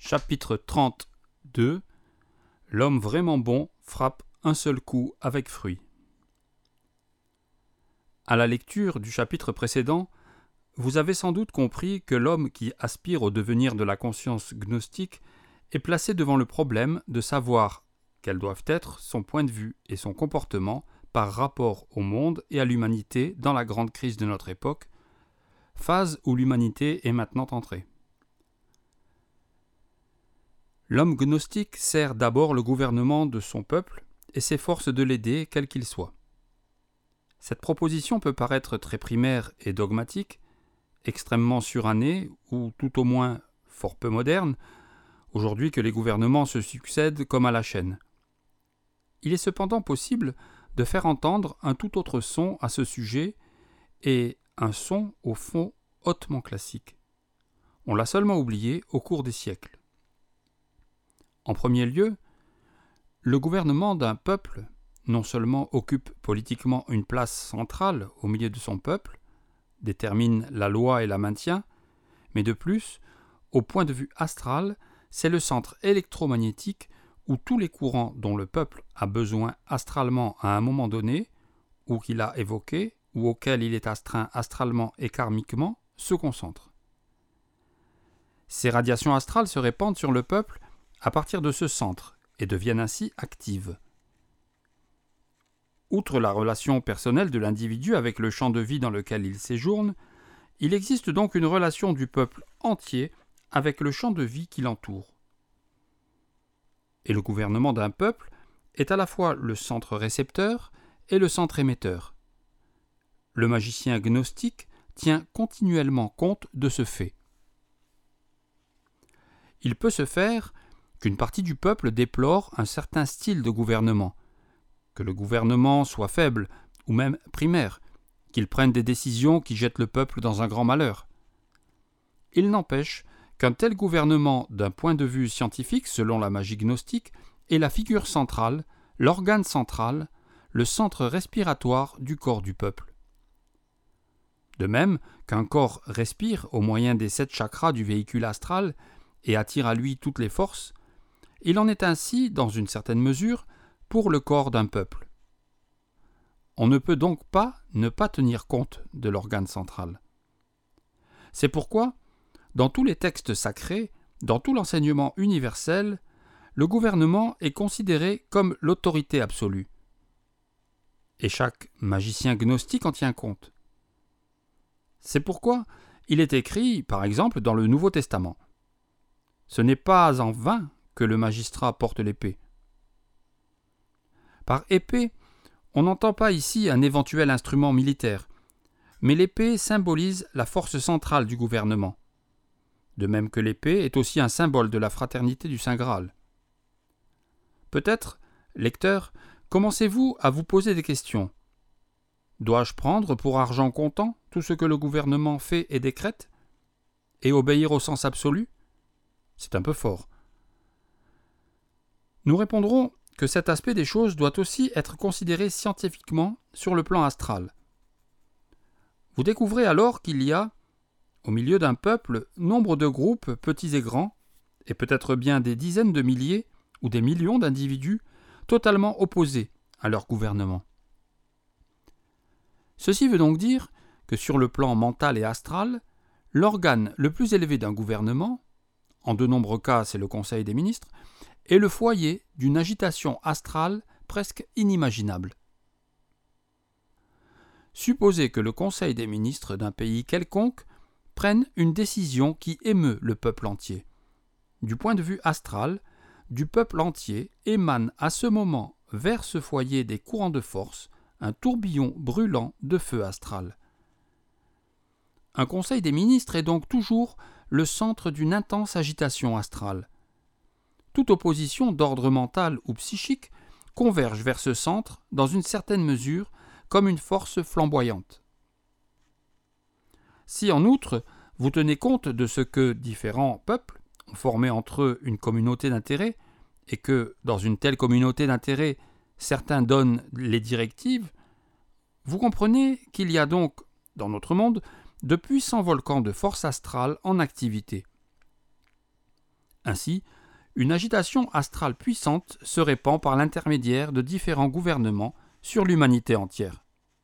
Chapitre 32. L'homme vraiment bon frappe un seul coup avec fruit. À la lecture du chapitre précédent, vous avez sans doute compris que l'homme qui aspire au devenir de la conscience gnostique est placé devant le problème de savoir quels doivent être son point de vue et son comportement par rapport au monde et à l'humanité dans la grande crise de notre époque, phase où l'humanité est maintenant entrée. L'homme gnostique sert d'abord le gouvernement de son peuple et s'efforce de l'aider quel qu'il soit. Cette proposition peut paraître très primaire et dogmatique, extrêmement surannée ou tout au moins fort peu moderne, aujourd'hui que les gouvernements se succèdent comme à la chaîne. Il est cependant possible de faire entendre un tout autre son à ce sujet et un son au fond hautement classique. On l'a seulement oublié au cours des siècles. En premier lieu, le gouvernement d'un peuple non seulement occupe politiquement une place centrale au milieu de son peuple, détermine la loi et la maintient, mais de plus, au point de vue astral, c'est le centre électromagnétique où tous les courants dont le peuple a besoin astralement à un moment donné, ou qu'il a évoqués, ou auxquels il est astreint astralement et karmiquement, se concentrent. Ces radiations astrales se répandent sur le peuple à partir de ce centre et deviennent ainsi actives. Outre la relation personnelle de l'individu avec le champ de vie dans lequel il séjourne, il existe donc une relation du peuple entier avec le champ de vie qui l'entoure. Et le gouvernement d'un peuple est à la fois le centre récepteur et le centre émetteur. Le magicien gnostique tient continuellement compte de ce fait. Il peut se faire qu'une partie du peuple déplore un certain style de gouvernement, que le gouvernement soit faible ou même primaire, qu'il prenne des décisions qui jettent le peuple dans un grand malheur. Il n'empêche qu'un tel gouvernement, d'un point de vue scientifique, selon la magie gnostique, est la figure centrale, l'organe central, le centre respiratoire du corps du peuple. De même qu'un corps respire au moyen des 7 chakras du véhicule astral et attire à lui toutes les forces, il en est ainsi, dans une certaine mesure, pour le corps d'un peuple. On ne peut donc pas ne pas tenir compte de l'organe central. C'est pourquoi, dans tous les textes sacrés, dans tout l'enseignement universel, le gouvernement est considéré comme l'autorité absolue. Et chaque magicien gnostique en tient compte. C'est pourquoi il est écrit, par exemple, dans le Nouveau Testament. Ce n'est pas en vain que le magistrat porte l'épée. Par épée, on n'entend pas ici un éventuel instrument militaire, mais l'épée symbolise la force centrale du gouvernement. De même que l'épée est aussi un symbole de la fraternité du Saint Graal. Peut-être, lecteur, commencez-vous à vous poser des questions. Dois-je prendre pour argent comptant tout ce que le gouvernement fait et décrète, et obéir au sens absolu ? C'est un peu fort. Nous répondrons que cet aspect des choses doit aussi être considéré scientifiquement sur le plan astral. Vous découvrez alors qu'il y a, au milieu d'un peuple, nombre de groupes, petits et grands, et peut-être bien des dizaines de milliers ou des millions d'individus totalement opposés à leur gouvernement. Ceci veut donc dire que sur le plan mental et astral, l'organe le plus élevé d'un gouvernement, en de nombreux cas c'est le Conseil des ministres, est le foyer d'une agitation astrale presque inimaginable. Supposez que le Conseil des ministres d'un pays quelconque prenne une décision qui émeut le peuple entier. Du point de vue astral, du peuple entier émane à ce moment vers ce foyer des courants de force un tourbillon brûlant de feu astral. Un Conseil des ministres est donc toujours le centre d'une intense agitation astrale. Toute opposition d'ordre mental ou psychique converge vers ce centre, dans une certaine mesure, comme une force flamboyante. Si en outre, vous tenez compte de ce que différents peuples ont formé entre eux une communauté d'intérêts, et que, dans une telle communauté d'intérêts, certains donnent les directives, vous comprenez qu'il y a donc, dans notre monde, de puissants volcans de force astrale en activité. Ainsi, une agitation astrale puissante se répand par l'intermédiaire de différents gouvernements sur l'humanité entière.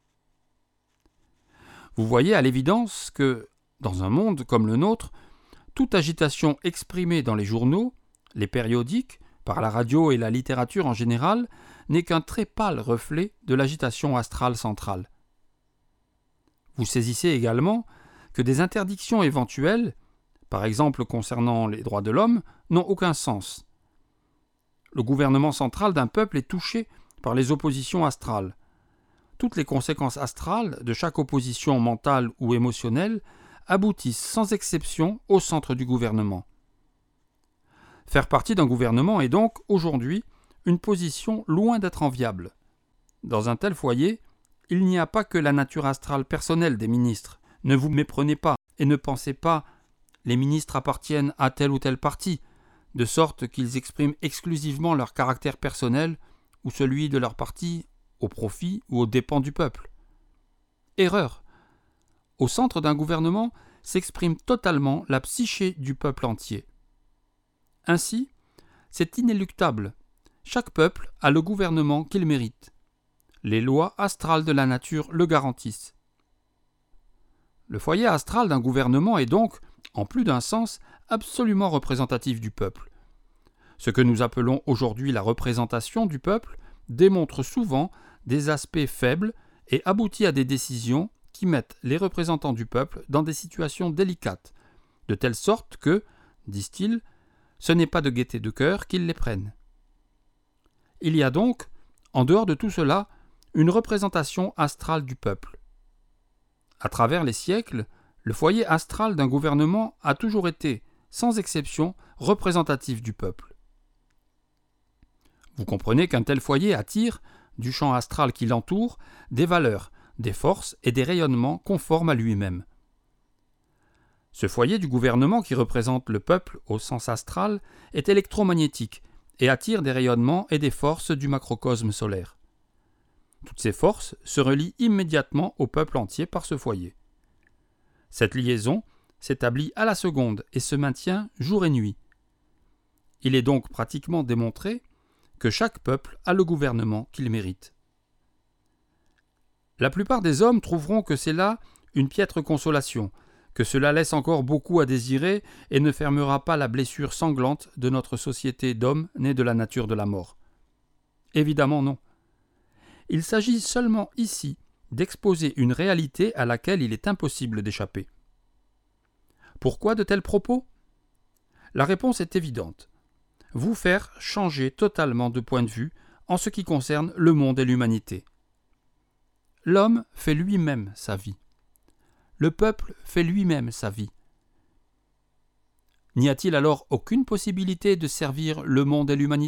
Vous voyez à l'évidence que, dans un monde comme le nôtre, toute agitation exprimée dans les journaux, les périodiques, par la radio et la littérature en général, n'est qu'un très pâle reflet de l'agitation astrale centrale. Vous saisissez également que des interdictions éventuelles, par exemple concernant les droits de l'homme, n'ont aucun sens. Le gouvernement central d'un peuple est touché par les oppositions astrales. Toutes les conséquences astrales de chaque opposition mentale ou émotionnelle aboutissent sans exception au centre du gouvernement. Faire partie d'un gouvernement est donc, aujourd'hui, une position loin d'être enviable. Dans un tel foyer, il n'y a pas que la nature astrale personnelle des ministres. Ne vous méprenez pas et ne pensez pas « les ministres appartiennent à tel ou tel parti », de sorte qu'ils expriment exclusivement leur caractère personnel ou celui de leur parti au profit ou aux dépens du peuple. Erreur. Au centre d'un gouvernement s'exprime totalement la psyché du peuple entier. Ainsi, c'est inéluctable. Chaque peuple a le gouvernement qu'il mérite. Les lois astrales de la nature le garantissent. Le foyer astral d'un gouvernement est donc, en plus d'un sens, absolument représentatif du peuple. Ce que nous appelons aujourd'hui la représentation du peuple démontre souvent des aspects faibles et aboutit à des décisions qui mettent les représentants du peuple dans des situations délicates, de telle sorte que, disent-ils, ce n'est pas de gaieté de cœur qu'ils les prennent. Il y a donc, en dehors de tout cela, une représentation astrale du peuple. À travers les siècles, le foyer astral d'un gouvernement a toujours été, sans exception, représentatif du peuple. Vous comprenez qu'un tel foyer attire, du champ astral qui l'entoure, des valeurs, des forces et des rayonnements conformes à lui-même. Ce foyer du gouvernement qui représente le peuple au sens astral est électromagnétique et attire des rayonnements et des forces du macrocosme solaire. Toutes ces forces se relient immédiatement au peuple entier par ce foyer. Cette liaison s'établit à la seconde et se maintient jour et nuit. Il est donc pratiquement démontré que chaque peuple a le gouvernement qu'il mérite. La plupart des hommes trouveront que c'est là une piètre consolation, que cela laisse encore beaucoup à désirer et ne fermera pas la blessure sanglante de notre société d'hommes nés de la nature de la mort. Évidemment non. Il s'agit seulement ici d'exposer une réalité à laquelle il est impossible d'échapper. Pourquoi de tels propos ? La réponse est évidente. Vous faire changer totalement de point de vue en ce qui concerne le monde et l'humanité. L'homme fait lui-même sa vie. Le peuple fait lui-même sa vie. N'y a-t-il alors aucune possibilité de servir le monde et l'humanité ?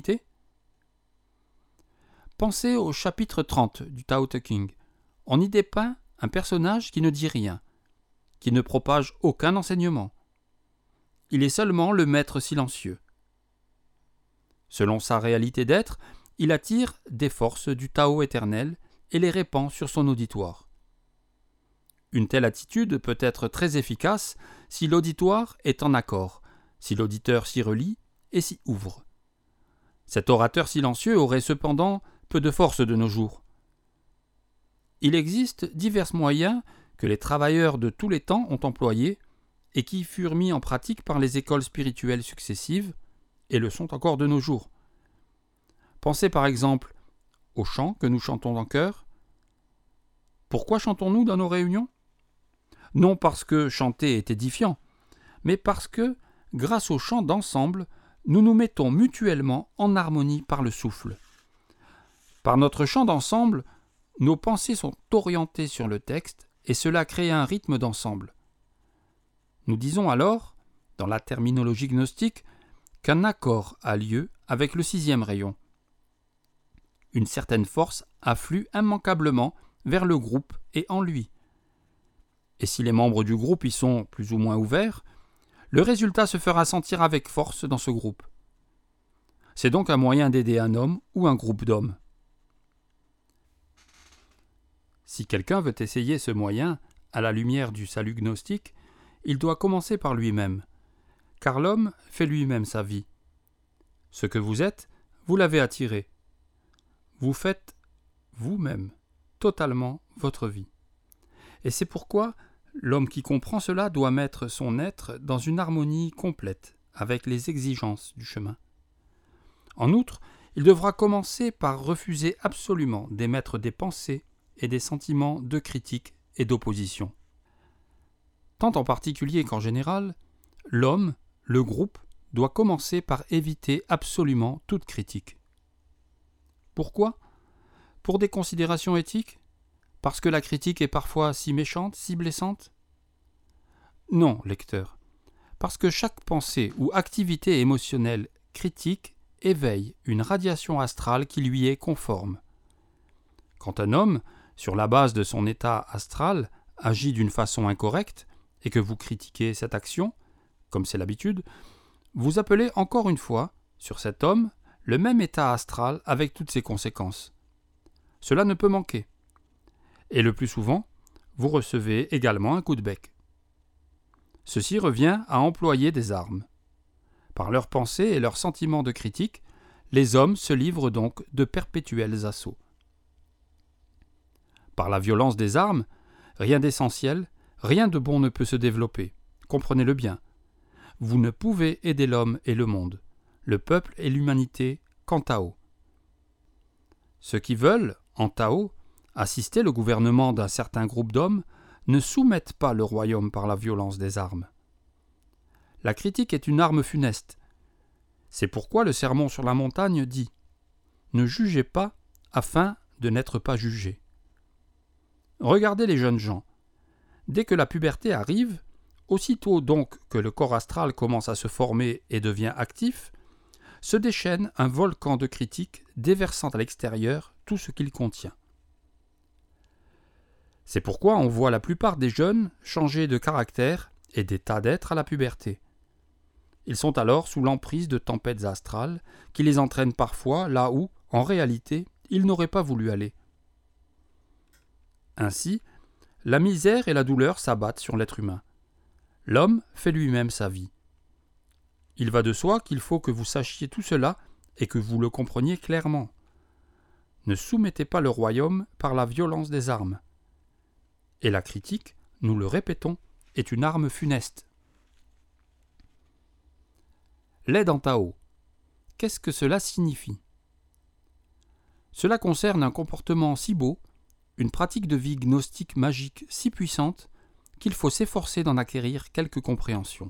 Pensez au chapitre 30 du Tao Te Ching. On y dépeint un personnage qui ne dit rien, qui ne propage aucun enseignement. Il est seulement le maître silencieux. Selon sa réalité d'être, il attire des forces du Tao éternel et les répand sur son auditoire. Une telle attitude peut être très efficace si l'auditoire est en accord, si l'auditeur s'y relie et s'y ouvre. Cet orateur silencieux aurait cependant peu de force de nos jours. Il existe divers moyens que les travailleurs de tous les temps ont employés et qui furent mis en pratique par les écoles spirituelles successives et le sont encore de nos jours. Pensez par exemple au chant que nous chantons en chœur. Pourquoi chantons-nous dans nos réunions ? Non parce que chanter est édifiant, mais parce que, grâce au chant d'ensemble, nous nous mettons mutuellement en harmonie par le souffle. Par notre chant d'ensemble, nos pensées sont orientées sur le texte et cela crée un rythme d'ensemble. Nous disons alors, dans la terminologie gnostique, qu'un accord a lieu avec le sixième rayon. Une certaine force afflue immanquablement vers le groupe et en lui. Et si les membres du groupe y sont plus ou moins ouverts, le résultat se fera sentir avec force dans ce groupe. C'est donc un moyen d'aider un homme ou un groupe d'hommes. Si quelqu'un veut essayer ce moyen, à la lumière du salut gnostique, il doit commencer par lui-même, car l'homme fait lui-même sa vie. Ce que vous êtes, vous l'avez attiré. Vous faites vous-même totalement votre vie. Et c'est pourquoi l'homme qui comprend cela doit mettre son être dans une harmonie complète avec les exigences du chemin. En outre, il devra commencer par refuser absolument d'émettre des pensées et des sentiments de critique et d'opposition. Tant en particulier qu'en général, l'homme, le groupe, doit commencer par éviter absolument toute critique. Pourquoi ? Pour des considérations éthiques ? Parce que la critique est parfois si méchante, si blessante ? Non, lecteur, parce que chaque pensée ou activité émotionnelle critique éveille une radiation astrale qui lui est conforme. Quand un homme, sur la base de son état astral, agit d'une façon incorrecte, et que vous critiquez cette action, comme c'est l'habitude, vous appelez encore une fois, sur cet homme, le même état astral avec toutes ses conséquences. Cela ne peut manquer. Et le plus souvent, vous recevez également un coup de bec. Ceci revient à employer des armes. Par leurs pensées et leurs sentiments de critique, les hommes se livrent donc de perpétuels assauts. Par la violence des armes, rien d'essentiel, rien de bon ne peut se développer. Comprenez-le bien. Vous ne pouvez aider l'homme et le monde, le peuple et l'humanité qu'en Tao. Ceux qui veulent, en Tao, assister le gouvernement d'un certain groupe d'hommes ne soumettent pas le royaume par la violence des armes. La critique est une arme funeste. C'est pourquoi le sermon sur la montagne dit « Ne jugez pas afin de n'être pas jugés ». Regardez les jeunes gens. Dès que la puberté arrive, aussitôt donc que le corps astral commence à se former et devient actif, se déchaîne un volcan de critiques déversant à l'extérieur tout ce qu'il contient. C'est pourquoi on voit la plupart des jeunes changer de caractère et d'état d'être à la puberté. Ils sont alors sous l'emprise de tempêtes astrales qui les entraînent parfois là où, en réalité, ils n'auraient pas voulu aller. Ainsi, la misère et la douleur s'abattent sur l'être humain. L'homme fait lui-même sa vie. Il va de soi qu'il faut que vous sachiez tout cela et que vous le compreniez clairement. Ne soumettez pas le royaume par la violence des armes. Et la critique, nous le répétons, est une arme funeste. L'aide en Tao. Qu'est-ce que cela signifie ? Cela concerne un comportement si beau, une pratique de vie gnostique magique si puissante, qu'il faut s'efforcer d'en acquérir quelque compréhension.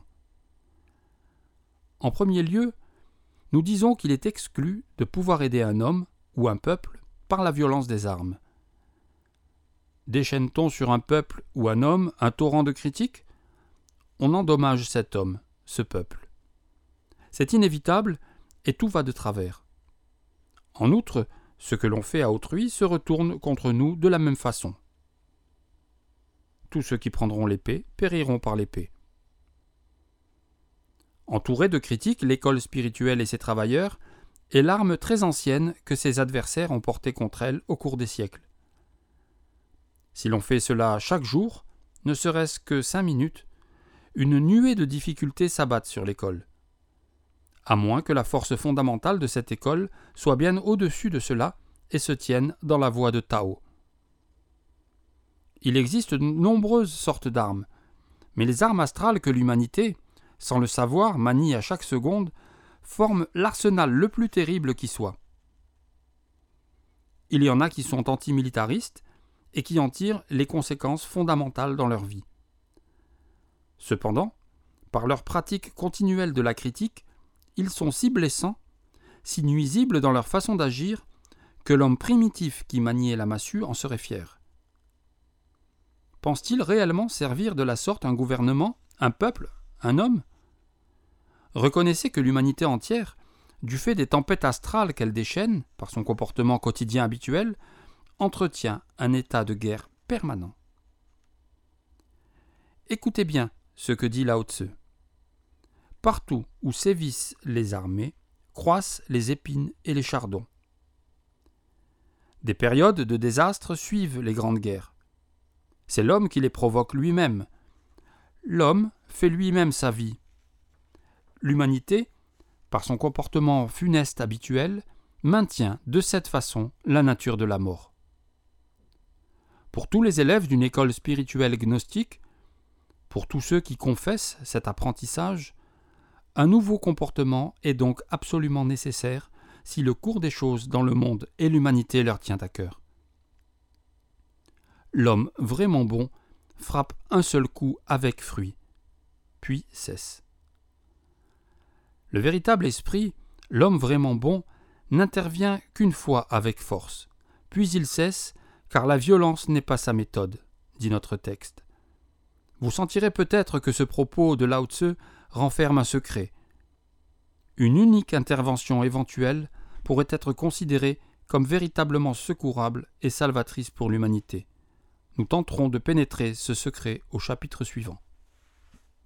En premier lieu, nous disons qu'il est exclu de pouvoir aider un homme ou un peuple par la violence des armes. Déchaîne-t-on sur un peuple ou un homme un torrent de critiques ? On endommage cet homme, ce peuple. C'est inévitable et tout va de travers. En outre, ce que l'on fait à autrui se retourne contre nous de la même façon. Tous ceux qui prendront l'épée périront par l'épée. Entourée de critiques, l'école spirituelle et ses travailleurs est l'arme très ancienne que ses adversaires ont portée contre elle au cours des siècles. Si l'on fait cela chaque jour, ne serait-ce que 5 minutes, une nuée de difficultés s'abattent sur l'école. À moins que la force fondamentale de cette école soit bien au-dessus de cela et se tienne dans la voie de Tao. Il existe de nombreuses sortes d'armes, mais les armes astrales que l'humanité, sans le savoir, manie à chaque seconde, forment l'arsenal le plus terrible qui soit. Il y en a qui sont antimilitaristes et qui en tirent les conséquences fondamentales dans leur vie. Cependant, par leur pratique continuelle de la critique, ils sont si blessants, si nuisibles dans leur façon d'agir, que l'homme primitif qui maniait la massue en serait fier. Pense-t-il réellement servir de la sorte un gouvernement, un peuple, un homme ? Reconnaissez que l'humanité entière, du fait des tempêtes astrales qu'elle déchaîne par son comportement quotidien habituel, entretient un état de guerre permanent. Écoutez bien ce que dit Lao Tse. Partout où sévissent les armées, croissent les épines et les chardons. Des périodes de désastre suivent les grandes guerres. C'est l'homme qui les provoque lui-même. L'homme fait lui-même sa vie. l'humanité, par son comportement funeste habituel, maintient de cette façon la nature de la mort. Pour tous les élèves d'une école spirituelle gnostique, pour tous ceux qui confessent cet apprentissage, un nouveau comportement est donc absolument nécessaire si le cours des choses dans le monde et l'humanité leur tient à cœur. L'homme vraiment bon frappe un seul coup avec fruit, puis cesse. Le véritable esprit, l'homme vraiment bon, n'intervient qu'une fois avec force, puis il cesse, car la violence n'est pas sa méthode, dit notre texte. Vous sentirez peut-être que ce propos de Lao Tse renferme un secret. Une unique intervention éventuelle pourrait être considérée comme véritablement secourable et salvatrice pour l'humanité. Nous tenterons de pénétrer ce secret au chapitre suivant.